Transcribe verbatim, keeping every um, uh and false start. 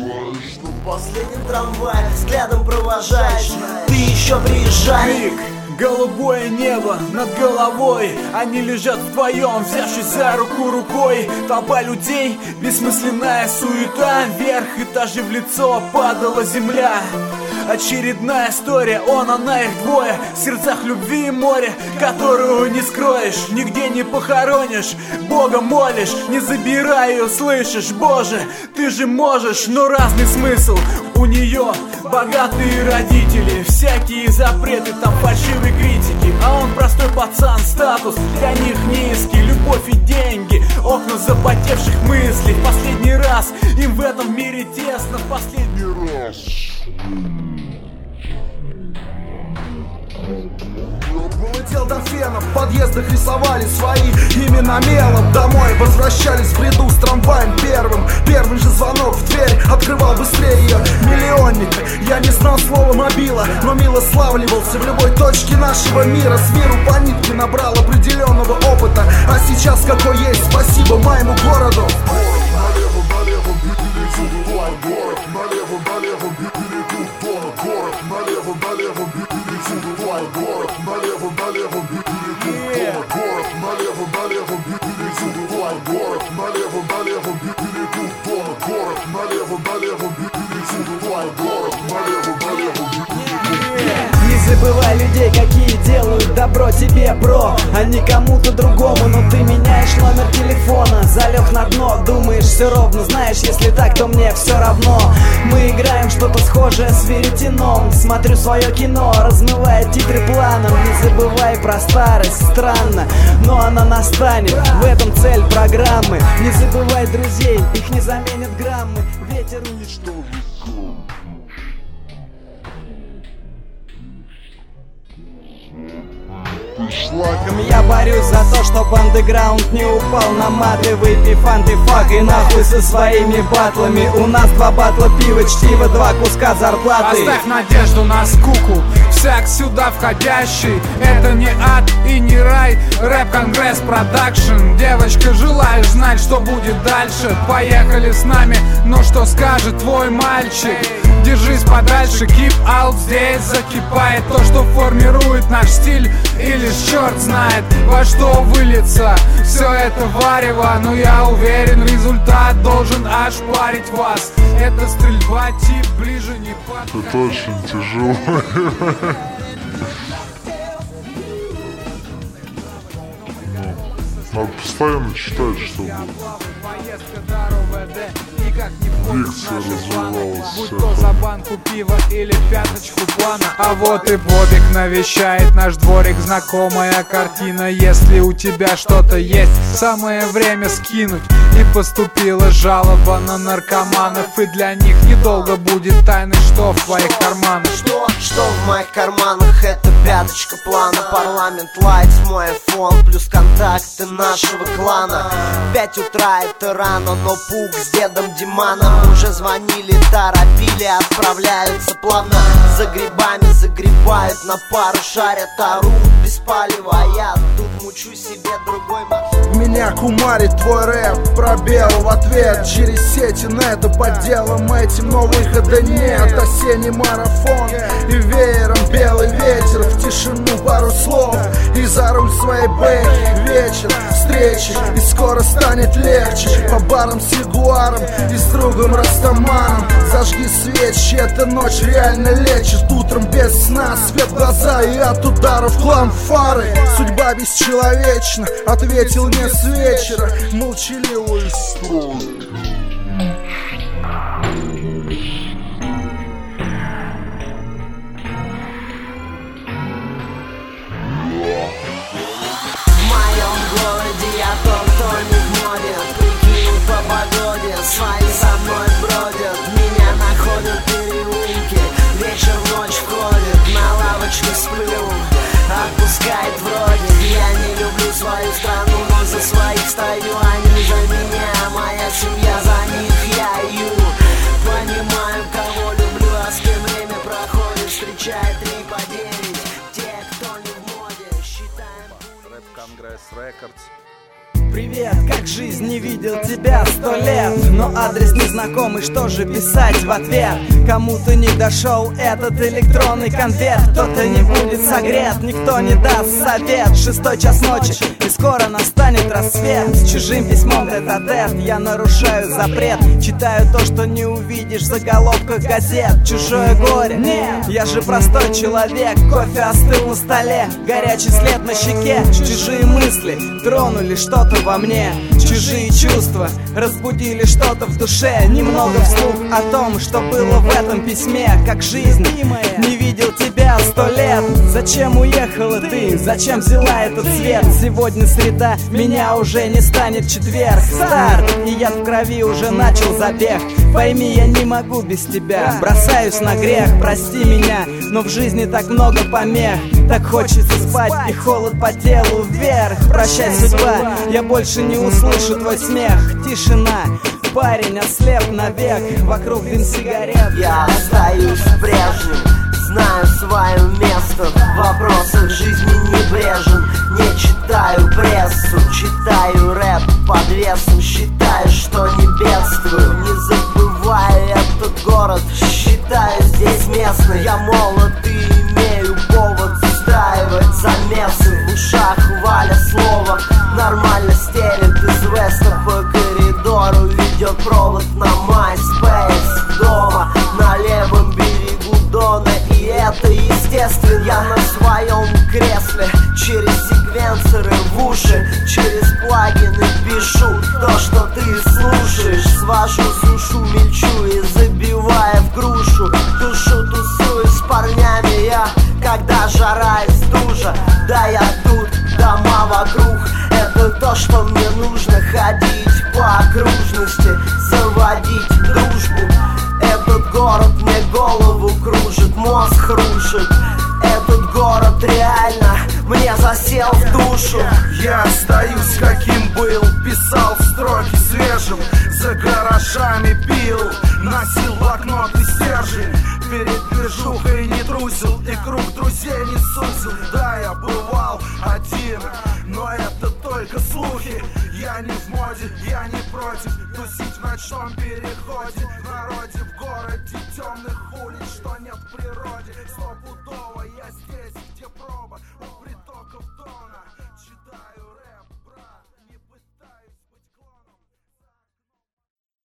Последний трамвай взглядом провожаешь, ты еще приезжай. Крик, голубое небо над головой. Они лежат вдвоем, взявшись за руку рукой. Толпа людей, бессмысленная суета. Вверх этажи в лицо падала земля. Очередная история, он, она, их двое. В сердцах любви и море, которую не скроешь, нигде не похоронишь. Бога молишь, не забирай ее, слышишь? Боже, ты же можешь, но разный смысл. У нее богатые родители, всякие запреты, там фальшивые критики. А он простой пацан, статус для них низкий. Любовь и деньги, окна запотевших мыслей. В последний раз им в этом мире тесно. В последний раз. Улетел до фена, в подъездах рисовали свои имена мелом. Домой возвращались в бреду с трамваем первым. Первый же звонок в дверь открывал быстрее ее миллионник. Я не знал слова мобила, но мило славливался в любой точке нашего мира. С миру по нитке набрал определенного опыта, а сейчас какой есть, спасибо моему городу. Налево, налево, перебывай город. Налево, налево, перейду дона. Город, налево, налево, перебывай город. Налево, налево, перейду дона. Город, налево, налево, перебывай город. Налево, налево, перейду дона. Город, налево, налево, перебывай город. Налево, налево, Не забывай людей, какие делают добро тебе, бро, а не кому-то другому. Но ты меняешь номер телефона, залег на дно, думаешь все ровно. Знаешь, если так, то мне все равно. Мы играем что-то схожее с веретеном. Смотрю свое кино, размывая титры планом. Не забывай про старость, странно, но она настанет. В этом цель программы. Не забывай друзей, их не заменят граммы. Ветер уничтожит. Я борюсь за то, чтобы андеграунд не упал на маты. Выпей фанты, фак и нахуй со своими батлами. У нас два батла пива, чтиво, два куска зарплаты. Оставь надежду на скуку, всяк сюда входящий. Это не ад и не рай, рэп Конгресс Продакшн. Девочка, желаешь знать, что будет дальше? Поехали с нами, но что скажет твой мальчик? Держись подальше, keep out, здесь закипает то, что формирует наш стиль. И лишь черт знает, во что выльется все это варево. Но я уверен, результат должен ошпарить вас. Это стрельба, тип ближе не под... это очень тяжело. Надо постоянно читать, чтобы дикция развивалась. Будь то за банку пива или пяточку плана. А вот и Бобик навещает наш дворик. Знакомая картина, если у тебя что-то есть, самое время скинуть. И поступила жалоба на наркоманов, и для них недолго будет тайны, что в твоих карманах. Что, что в моих карманах, это пяточка плана. Парламент лайт, мой айфон, плюс контакты нашего клана. Пять утра это рано, но пук с дедом Диманом уже звонили, торопили, отправляются плавно. За грибами загребают, на пару шарят, орут без палева. А я тут мучу себе другой маршрут. Меня кумарит твой рэп, пробел в ответ через сети нета. Под делом этим, но выхода нет. Осенний марафон и веером белый ветер. В тишину пару слов и за руль своей бэхи. Вечер, встречи, и скоро станет легче. По барам с ягуаром и с другом растаманом. Зажги свечи, эта ночь реально лечит. Утром без сна, свет в глаза и от ударов клан фары. Судьба бесчеловечна, ответил мне с вечера молчаливую строю. В моем городе я тот, кто не в моде. Прикинь по погоде, свои со мной бродят. Меня находят переулки, вечер в ночь входит. На лавочке сплю, отпускает вроде. Я не люблю свою страну, но за своих стою. Они за меня, моя семья за них, я ю. Понимаю, кого люблю, а с кем время проходит. Встречает три по девять, те, кто не в моде. Считаем пули. Рэп Конгресс Рекордс. Привет, как жизнь, не видел тебя сто лет. Но адрес незнакомый, что же писать в ответ? Кому-то не дошел этот электронный конверт, кто-то не будет согрет, никто не даст совет. Шестой час ночи, и скоро настанет рассвет. С чужим письмом тет-а-тет я нарушаю запрет. Читаю то, что не увидишь в заголовках газет. Чужое горе, нет, я же простой человек. Кофе остыл на столе, горячий след на щеке. Чужие мысли тронули что-то во мне, чужие чувства разбудили что-то в душе. Немного вслух о том, что было в этом письме. Как жизнь, не видел тебя сто лет. Зачем уехала ты, зачем взяла этот цвет? Сегодня среда, меня уже не станет четверг. Старт, и я в крови уже начал забег. Пойми, я не могу без тебя, бросаюсь на грех. Прости меня, но в жизни так много помех. Так хочется спать и холод по телу вверх. Прощай, судьба, я больше не услышу твой смех. Тишина, парень ослеп навек. Вокруг дым сигарет. Я остаюсь прежним, знаю свое место. В вопросах жизни небрежен. Не читаю прессу, читаю рэп под весом. Считаю, что не бедствую, не забываю этот город. Считаю здесь местно. Я молод и имею повод устраивать замесы. В ушах Валя слово нормально стелет из веста. По коридору ведет провод на MySpace. Дома на левом берегу Дона, и это естественно. Я на своем кресле через секвенсоры в уши, через плагины пишу то, что ты слушаешь. Свожу, сушу, мельчу и забивая в грушу. Душу тусуюсь с парнями я, когда жара и стужа. Да, я тут, дома вокруг. Это то, что мне нужно. Ходить по окружности, заводить дружбу. Этот город мне голову кружит, мозг рушит. Этот город реально мне засел в душу. Я остаюсь каким был, писал строки свежим. За гаражами пил, носил блокнот и стержень. Перед движухой не трусил и круг друзей не сузил. Да, я бывал один, но это только слухи. Я не в моде, я не против тусить в ночном переходе. В народе, в городе темных улиц, что нет в природе. Стопудово я здесь, где проба.